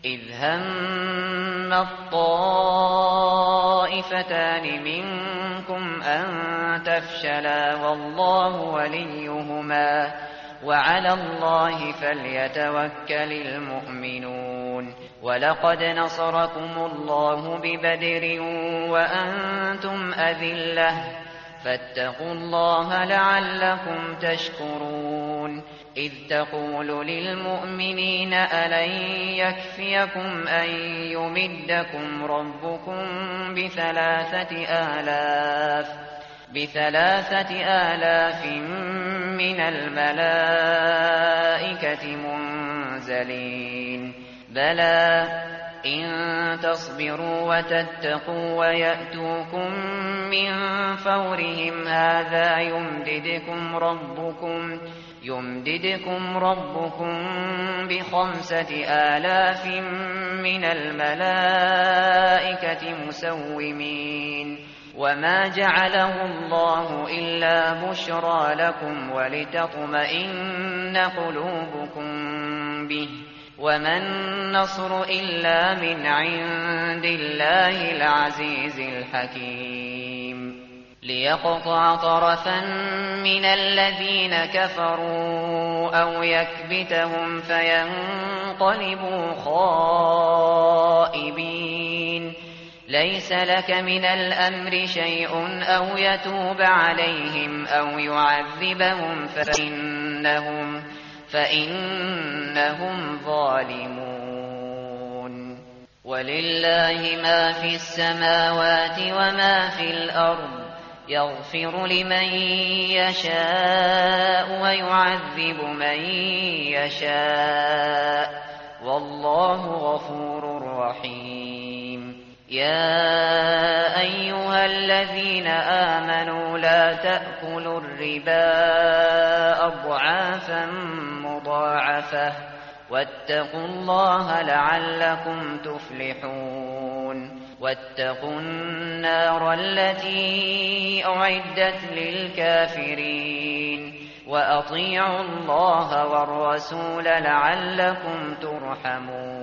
إذ هم الطائفتان منكم أن تفشلا والله وليهما وعلى الله فليتوكل المؤمنون ولقد نصركم الله ببدر وأنتم أذلة فاتقوا الله لعلكم تشكرون إذ تقول للمؤمنين ألن يكفيكم أن يمدكم ربكم ب3,000 من الملائكة منزلين بلى إن تصبروا وتتقوا ويأتوكم من فورهم هذا يمددكم ربكم ب5,000 من الملائكة مسومين وما جعله الله إلا بشرى لكم ولتطمئن قلوبكم به وما النصر إلا من عند الله العزيز الحكيم ليقطع طرفا من الذين كفروا أو يكبتهم فينقلبوا خائبين ليس لك من الأمر شيء أو يتوب عليهم أو يعذبهم فإنهم ظالمون ولله ما في السماوات وما في الأرض يغفر لمن يشاء ويعذب من يشاء والله غفور رحيم يا أيها الذين آمنوا لا تأكلوا الربا أضعافا مضاعفة واتقوا الله لعلكم تفلحون واتقوا النار التي أعدت للكافرين وأطيعوا الله والرسول لعلكم ترحمون